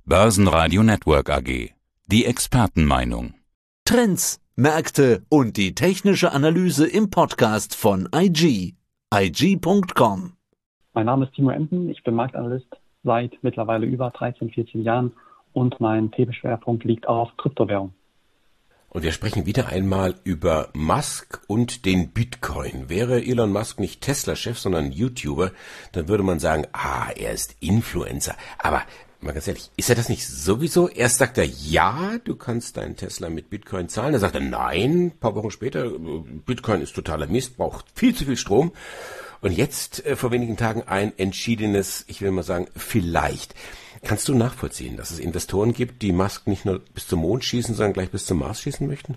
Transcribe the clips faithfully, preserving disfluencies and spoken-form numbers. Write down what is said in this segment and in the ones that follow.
Börsenradio Network A G. Die Expertenmeinung. Trends, Märkte und die technische Analyse im Podcast von I G. I G Punkt com. Mein Name ist Timo Emden, ich bin Marktanalyst seit mittlerweile über dreizehn, vierzehn Jahren und mein Themenschwerpunkt liegt auf Kryptowährung. Und wir sprechen wieder einmal über Musk und den Bitcoin. Wäre Elon Musk nicht Tesla-Chef, sondern YouTuber, dann würde man sagen, ah, er ist Influencer. Aber mal ganz ehrlich, ist er das nicht sowieso? Erst sagt er, ja, du kannst deinen Tesla mit Bitcoin zahlen. Dann sagt er, nein, ein paar Wochen später, Bitcoin ist totaler Mist, braucht viel zu viel Strom. Und jetzt äh, vor wenigen Tagen ein entschiedenes, ich will mal sagen, vielleicht. Kannst du nachvollziehen, dass es Investoren gibt, die Musk nicht nur bis zum Mond schießen, sondern gleich bis zum Mars schießen möchten?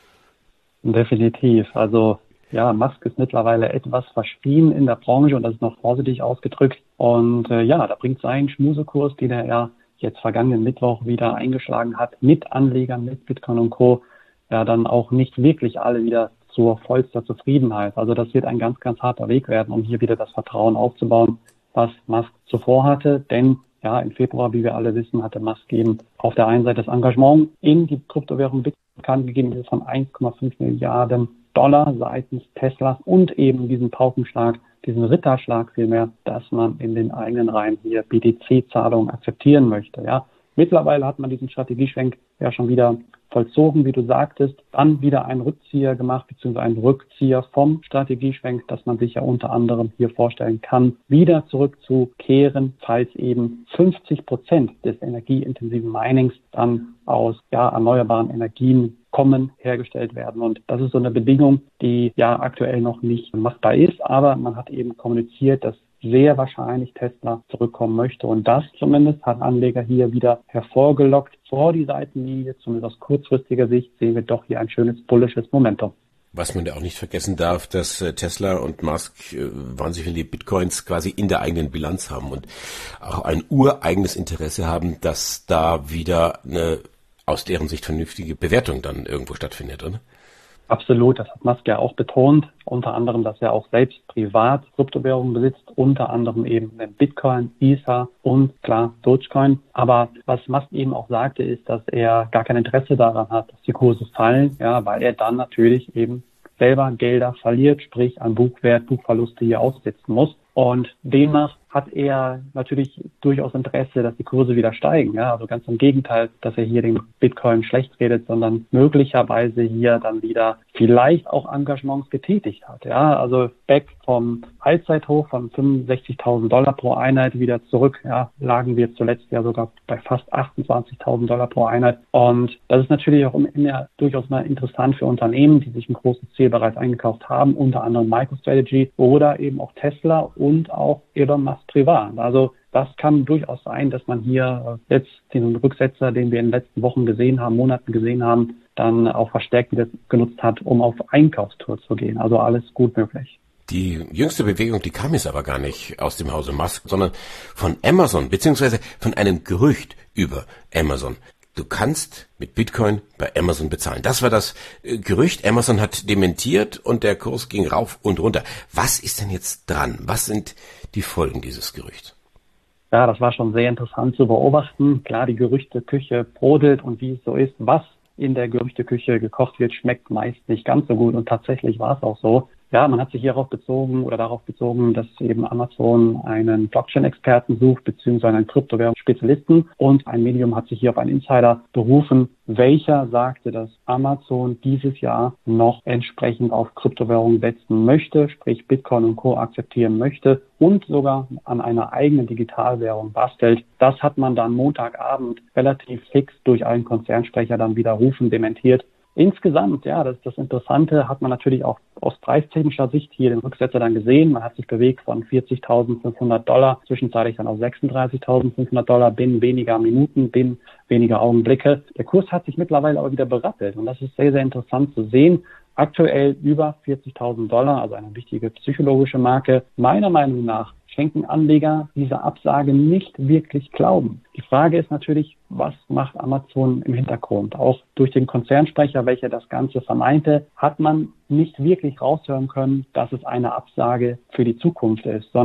Definitiv. Also ja, Musk ist mittlerweile etwas verschrien in der Branche und das ist noch vorsichtig ausgedrückt. Und äh, ja, da bringt sein Schmusekurs, den er ja jetzt vergangenen Mittwoch wieder eingeschlagen hat, mit Anlegern, mit Bitcoin und Co., ja dann auch nicht wirklich alle wieder zur vollster Zufriedenheit. Also das wird ein ganz, ganz harter Weg werden, um hier wieder das Vertrauen aufzubauen, was Musk zuvor hatte. Denn ja, im Februar, wie wir alle wissen, hatte Musk eben auf der einen Seite das Engagement in die Kryptowährung Bitcoin bekannt gegeben von eins Komma fünf Milliarden Dollar seitens Tesla und eben diesen Paukenschlag, diesen Ritterschlag vielmehr, dass man in den eigenen Reihen hier B T C-Zahlungen akzeptieren möchte. Ja, mittlerweile hat man diesen Strategieschwenk ja schon wieder vollzogen, wie du sagtest, dann wieder einen Rückzieher gemacht, beziehungsweise einen Rückzieher vom Strategieschwenk, dass man sich ja unter anderem hier vorstellen kann, wieder zurückzukehren, falls eben fünfzig Prozent des energieintensiven Minings dann aus ja, erneuerbaren Energien kommen, hergestellt werden. Und das ist so eine Bedingung, die ja aktuell noch nicht machbar ist, aber man hat eben kommuniziert, dass sehr wahrscheinlich Tesla zurückkommen möchte. Und das zumindest hat Anleger hier wieder hervorgelockt. Vor die Seitenlinie, zumindest aus kurzfristiger Sicht, sehen wir doch hier ein schönes bullisches Momentum. Was man ja auch nicht vergessen darf, dass Tesla und Musk äh, wahnsinnig viele Bitcoins quasi in der eigenen Bilanz haben und auch ein ureigenes Interesse haben, dass da wieder eine aus deren Sicht vernünftige Bewertung dann irgendwo stattfindet, oder? Absolut, das hat Musk ja auch betont, unter anderem, dass er auch selbst privat Kryptowährungen besitzt, unter anderem eben den Bitcoin, Ether und klar Dogecoin. Aber was Musk eben auch sagte, ist, dass er gar kein Interesse daran hat, dass die Kurse fallen, ja, weil er dann natürlich eben selber Gelder verliert, sprich an Buchwert, Buchverluste hier aussetzen muss. Und demnach hat er natürlich durchaus Interesse, dass die Kurse wieder steigen. Ja, also ganz im Gegenteil, dass er hier den Bitcoin schlecht redet, sondern möglicherweise hier dann wieder vielleicht auch Engagements getätigt hat. Ja, also back vom Allzeithoch von fünfundsechzigtausend Dollar pro Einheit wieder zurück. Ja, lagen wir zuletzt ja sogar bei fast achtundzwanzigtausend Dollar pro Einheit. Und das ist natürlich auch immer durchaus mal interessant für Unternehmen, die sich ein großes Ziel bereits eingekauft haben, unter anderem MicroStrategy oder eben auch Tesla und auch Elon Musk privat. Also das kann durchaus sein, dass man hier jetzt den Rücksetzer, den wir in den letzten Wochen gesehen haben, Monaten gesehen haben, dann auch verstärkt wieder genutzt hat, um auf Einkaufstour zu gehen. Also alles gut möglich. Die jüngste Bewegung, die kam jetzt aber gar nicht aus dem Hause Musk, sondern von Amazon, beziehungsweise von einem Gerücht über Amazon. Du kannst mit Bitcoin bei Amazon bezahlen. Das war das äh, Gerücht. Amazon hat dementiert und der Kurs ging rauf und runter. Was ist denn jetzt dran? Was sind die Folgen dieses Gerüchts? Ja, das war schon sehr interessant zu beobachten. Klar, die Gerüchteküche brodelt und wie es so ist, was in der Gerüchteküche gekocht wird, schmeckt meist nicht ganz so gut und tatsächlich war es auch so. Ja, man hat sich hierauf bezogen oder darauf bezogen, dass eben Amazon einen Blockchain-Experten sucht, beziehungsweise einen Kryptowährungsspezialisten. Und ein Medium hat sich hier auf einen Insider berufen, welcher sagte, dass Amazon dieses Jahr noch entsprechend auf Kryptowährungen setzen möchte, sprich Bitcoin und Co. akzeptieren möchte und sogar an einer eigenen Digitalwährung bastelt. Das hat man dann Montagabend relativ fix durch einen Konzernsprecher dann widerrufen, dementiert. Insgesamt, ja, das ist das Interessante, hat man natürlich auch aus preistechnischer Sicht hier den Rücksetzer dann gesehen. Man hat sich bewegt von vierzigtausendfünfhundert Dollar, zwischenzeitlich dann auf sechsunddreißigtausendfünfhundert Dollar binnen weniger Minuten, binnen weniger Augenblicke. Der Kurs hat sich mittlerweile aber wieder berappelt und das ist sehr, sehr interessant zu sehen. Aktuell über vierzigtausend Dollar, also eine wichtige psychologische Marke. Meiner Meinung nach schenken Anleger dieser Absage nicht wirklich Glauben. Die Frage ist natürlich, was macht Amazon im Hintergrund? Auch durch den Konzernsprecher, welcher das Ganze vermeinte, hat man nicht wirklich raushören können, dass es eine Absage für die Zukunft ist, sondern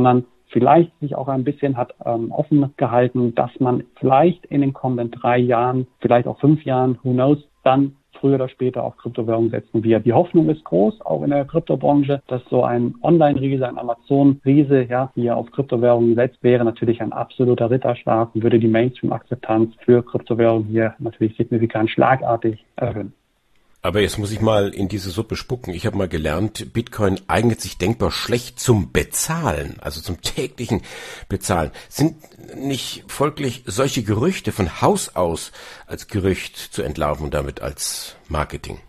vielleicht sich auch ein bisschen hat ähm, offen gehalten, dass man vielleicht in den kommenden drei Jahren, vielleicht auch fünf Jahren, who knows, dann früher oder später auf Kryptowährungen setzen wird. Die Hoffnung ist groß, auch in der Kryptobranche, dass so ein Online-Riese, ein Amazon-Riese, ja, hier auf Kryptowährungen setzt, wäre natürlich ein absoluter Ritterschlag und würde die Mainstream-Akzeptanz für Kryptowährungen hier natürlich signifikant schlagartig erhöhen. Aber jetzt muss ich mal in diese Suppe spucken. Ich habe mal gelernt, Bitcoin eignet sich denkbar schlecht zum Bezahlen, also zum täglichen Bezahlen. Sind nicht folglich solche Gerüchte von Haus aus als Gerücht zu entlarven und damit als Marketing?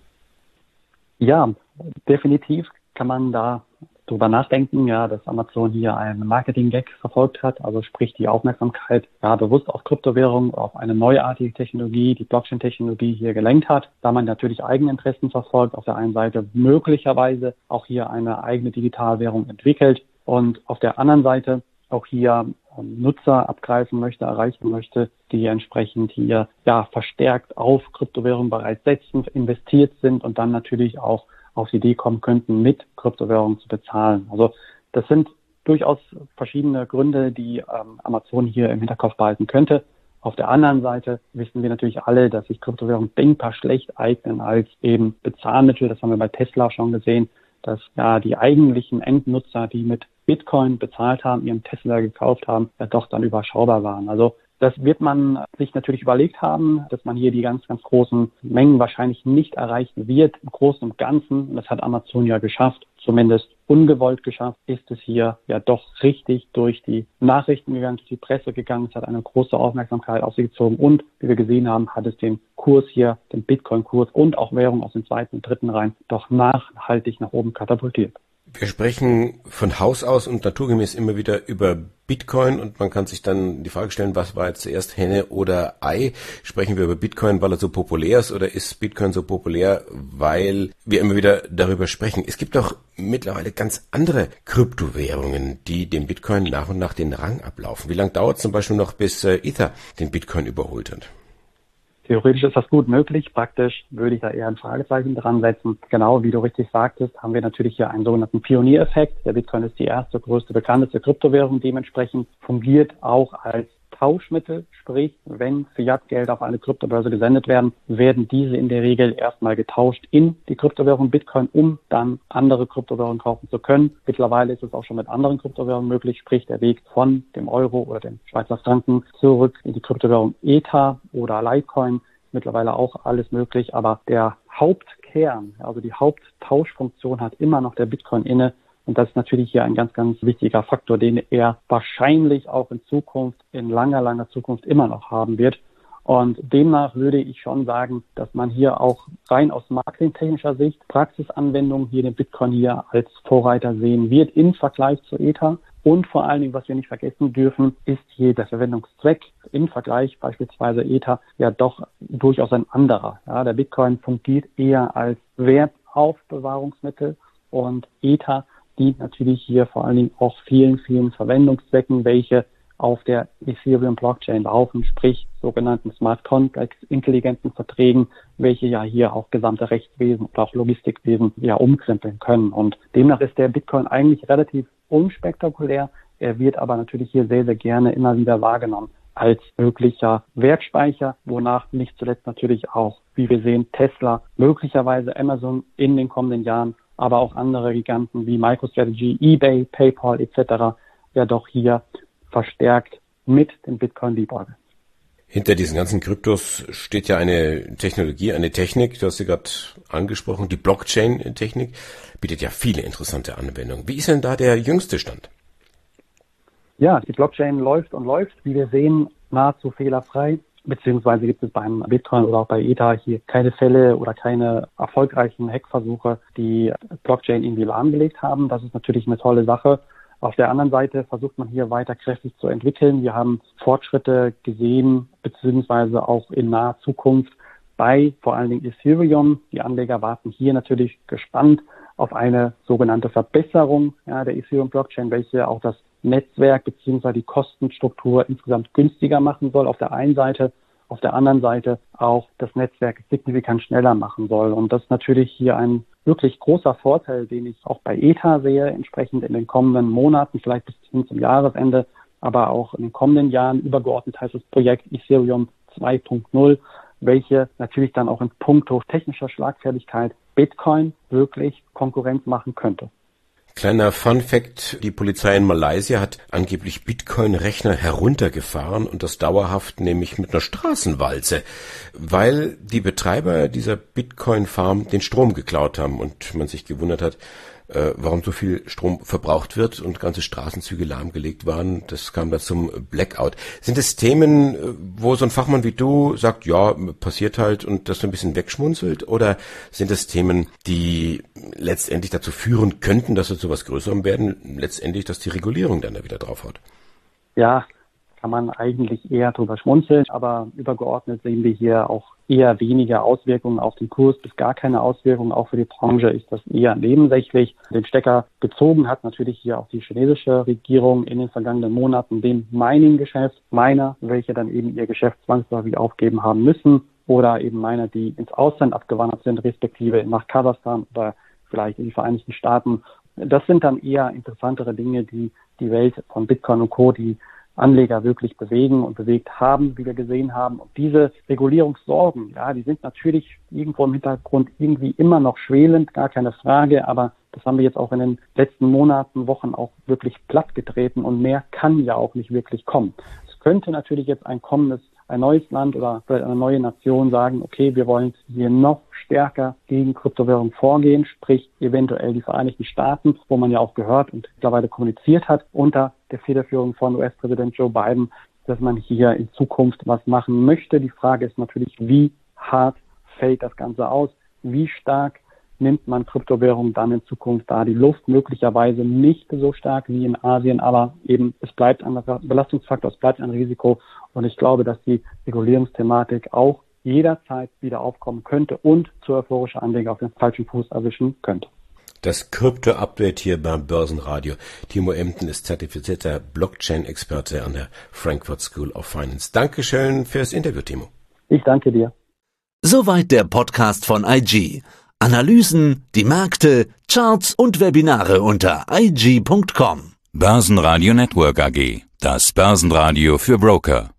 Ja, definitiv kann man da drüber nachdenken, ja, dass Amazon hier einen Marketing-Gag verfolgt hat, also sprich die Aufmerksamkeit ja bewusst auf Kryptowährung, auf eine neuartige Technologie, die Blockchain-Technologie hier gelenkt hat, da man natürlich Eigeninteressen verfolgt, auf der einen Seite möglicherweise auch hier eine eigene Digitalwährung entwickelt und auf der anderen Seite auch hier Nutzer abgreifen möchte, erreichen möchte, die entsprechend hier ja verstärkt auf Kryptowährungen bereits setzen, investiert sind und dann natürlich auch auf die Idee kommen könnten, mit Kryptowährungen zu bezahlen. Also das sind durchaus verschiedene Gründe, die ähm, Amazon hier im Hinterkopf behalten könnte. Auf der anderen Seite wissen wir natürlich alle, dass sich Kryptowährungen denkbar schlecht eignen als eben Bezahlmittel. Das haben wir bei Tesla schon gesehen, dass ja die eigentlichen Endnutzer, die mit Bitcoin bezahlt haben, ihren Tesla gekauft haben, ja doch dann überschaubar waren. Also das wird man sich natürlich überlegt haben, dass man hier die ganz, ganz großen Mengen wahrscheinlich nicht erreichen wird. Im Großen und Ganzen, und das hat Amazon ja geschafft, zumindest ungewollt geschafft, ist es hier ja doch richtig durch die Nachrichten gegangen, durch die Presse gegangen. Es hat eine große Aufmerksamkeit auf sie gezogen und, wie wir gesehen haben, hat es den Kurs hier, den Bitcoin-Kurs und auch Währung aus dem zweiten und dritten Reihen doch nachhaltig nach oben katapultiert. Wir sprechen von Haus aus und naturgemäß immer wieder über Bitcoin und man kann sich dann die Frage stellen, was war jetzt zuerst Henne oder Ei? Sprechen wir über Bitcoin, weil er so populär ist oder ist Bitcoin so populär, weil wir immer wieder darüber sprechen? Es gibt doch mittlerweile ganz andere Kryptowährungen, die dem Bitcoin nach und nach den Rang ablaufen. Wie lange dauert es zum Beispiel noch, bis Ether den Bitcoin überholt hat? Theoretisch ist das gut möglich. Praktisch würde ich da eher ein Fragezeichen dran setzen. Genau, wie du richtig sagtest, haben wir natürlich hier einen sogenannten Pioniereffekt. Der Bitcoin ist die erste, größte, bekannteste Kryptowährung. Dementsprechend fungiert auch als Tauschmittel, sprich, wenn Fiat-Gelder auf eine Kryptobörse gesendet werden, werden diese in der Regel erstmal getauscht in die Kryptowährung Bitcoin, um dann andere Kryptowährungen kaufen zu können. Mittlerweile ist es auch schon mit anderen Kryptowährungen möglich, sprich der Weg von dem Euro oder dem Schweizer Franken zurück in die Kryptowährung Ether oder Litecoin. Mittlerweile auch alles möglich, aber der Hauptkern, also die Haupttauschfunktion hat immer noch der Bitcoin inne. Und das ist natürlich hier ein ganz, ganz wichtiger Faktor, den er wahrscheinlich auch in Zukunft, in langer, langer Zukunft immer noch haben wird. Und demnach würde ich schon sagen, dass man hier auch rein aus marketingtechnischer Sicht Praxisanwendungen hier den Bitcoin hier als Vorreiter sehen wird im Vergleich zu Ether. Und vor allen Dingen, was wir nicht vergessen dürfen, ist hier der Verwendungszweck im Vergleich beispielsweise Ether ja doch durchaus ein anderer. Ja, der Bitcoin fungiert eher als Wertaufbewahrungsmittel und Ether dient natürlich hier vor allen Dingen auch vielen, vielen Verwendungszwecken, welche auf der Ethereum-Blockchain laufen, sprich sogenannten Smart Contracts, intelligenten Verträgen, welche ja hier auch gesamte Rechtswesen und auch Logistikwesen ja umkrempeln können. Und demnach ist der Bitcoin eigentlich relativ unspektakulär. Er wird aber natürlich hier sehr, sehr gerne immer wieder wahrgenommen als möglicher Wertspeicher, wonach nicht zuletzt natürlich auch, wie wir sehen, Tesla, möglicherweise Amazon in den kommenden Jahren, aber auch andere Giganten wie MicroStrategy, eBay, PayPal et cetera ja doch hier verstärkt mit dem Bitcoin liebäugeln. Hinter diesen ganzen Kryptos steht ja eine Technologie, eine Technik, du hast sie gerade angesprochen, die Blockchain-Technik, bietet ja viele interessante Anwendungen. Wie ist denn da der jüngste Stand? Ja, die Blockchain läuft und läuft, wie wir sehen, nahezu fehlerfrei. Beziehungsweise gibt es beim Bitcoin oder auch bei Ether hier keine Fälle oder keine erfolgreichen Hackversuche, die Blockchain irgendwie lahmgelegt haben. Das ist natürlich eine tolle Sache. Auf der anderen Seite versucht man hier weiter kräftig zu entwickeln. Wir haben Fortschritte gesehen, beziehungsweise auch in naher Zukunft bei vor allen Dingen Ethereum. Die Anleger warten hier natürlich gespannt auf eine sogenannte Verbesserung ja, der Ethereum-Blockchain, welche auch das Netzwerk bzw. die Kostenstruktur insgesamt günstiger machen soll auf der einen Seite, auf der anderen Seite auch das Netzwerk signifikant schneller machen soll. Und das ist natürlich hier ein wirklich großer Vorteil, den ich auch bei E T H sehe, entsprechend in den kommenden Monaten, vielleicht bis hin zum Jahresende, aber auch in den kommenden Jahren. Übergeordnet heißt das Projekt Ethereum zwei Punkt null, welche natürlich dann auch in puncto technischer Schlagfertigkeit Bitcoin wirklich Konkurrenz machen könnte. Kleiner Fun-Fact, die Polizei in Malaysia hat angeblich Bitcoin-Rechner heruntergefahren und das dauerhaft, nämlich mit einer Straßenwalze, weil die Betreiber dieser Bitcoin-Farm den Strom geklaut haben und man sich gewundert hat, äh, warum so viel Strom verbraucht wird und ganze Straßenzüge lahmgelegt waren. Das kam da zum Blackout. Sind es Themen, wo so ein Fachmann wie du sagt, ja, passiert halt und das so ein bisschen wegschmunzelt? Oder sind es Themen, die letztendlich dazu führen könnten, dass wir zu was Größerem werden, letztendlich, dass die Regulierung dann da wieder draufhaut? Ja, kann man eigentlich eher drüber schmunzeln, aber übergeordnet sehen wir hier auch eher weniger Auswirkungen auf den Kurs, bis gar keine Auswirkungen. Auch für die Branche ist das eher nebensächlich. Den Stecker gezogen hat natürlich hier auch die chinesische Regierung in den vergangenen Monaten dem Mining-Geschäft. Miner, welche dann eben ihr Geschäft zwangsläufig aufgeben haben müssen, oder eben Miner, die ins Ausland abgewandert sind, respektive nach Kasachstan oder vielleicht in die Vereinigten Staaten. Das sind dann eher interessantere Dinge, die die Welt von Bitcoin und Co., die Anleger wirklich bewegen und bewegt haben, wie wir gesehen haben. Und diese Regulierungssorgen, ja, die sind natürlich irgendwo im Hintergrund irgendwie immer noch schwelend, gar keine Frage, aber das haben wir jetzt auch in den letzten Monaten, Wochen auch wirklich plattgetreten und mehr kann ja auch nicht wirklich kommen. Es könnte natürlich jetzt ein kommendes, ein neues Land oder eine neue Nation sagen, okay, wir wollen hier noch stärker gegen Kryptowährungen vorgehen, sprich eventuell die Vereinigten Staaten, wo man ja auch gehört und mittlerweile kommuniziert hat unter der Federführung von U S-Präsident Joe Biden, dass man hier in Zukunft was machen möchte. Die Frage ist natürlich, wie hart fällt das Ganze aus? Wie stark nimmt man Kryptowährungen dann in Zukunft da? Die Luft möglicherweise nicht so stark wie in Asien, aber eben es bleibt ein Belastungsfaktor, es bleibt ein Risiko. Und ich glaube, dass die Regulierungsthematik auch jederzeit wieder aufkommen könnte und zu euphorische Anleger auf den falschen Fuß erwischen könnte. Das Krypto-Update hier beim Börsenradio. Timo Emden ist zertifizierter Blockchain-Experte an der Frankfurt School of Finance. Dankeschön fürs Interview, Timo. Ich danke dir. Soweit der Podcast von I G. Analysen, die Märkte, Charts und Webinare unter I G Punkt com. Börsenradio Network A G. Das Börsenradio für Broker.